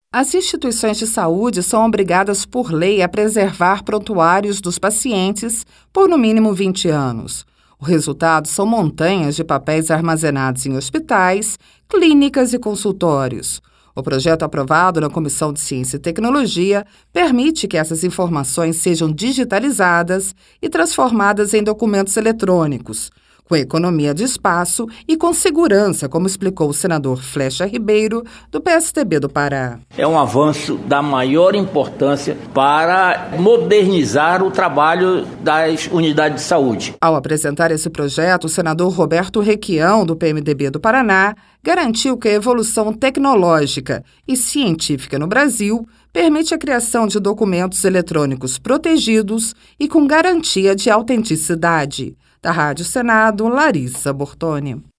As instituições de saúde são obrigadas por lei a preservar prontuários dos pacientes por no mínimo 20 anos. O resultado são montanhas de papéis armazenados em hospitais, clínicas e consultórios. O projeto aprovado na Comissão de Ciência e Tecnologia permite que essas informações sejam digitalizadas e transformadas em documentos eletrônicos, com economia de espaço e com segurança, como explicou o senador Flecha Ribeiro, do PSTB do Pará. É um avanço da maior importância para modernizar o trabalho das unidades de saúde. Ao apresentar esse projeto, o senador Roberto Requião, do PMDB do Paraná, garantiu que a evolução tecnológica e científica no Brasil permite a criação de documentos eletrônicos protegidos e com garantia de autenticidade. Da Rádio Senado, Larissa Bortoni.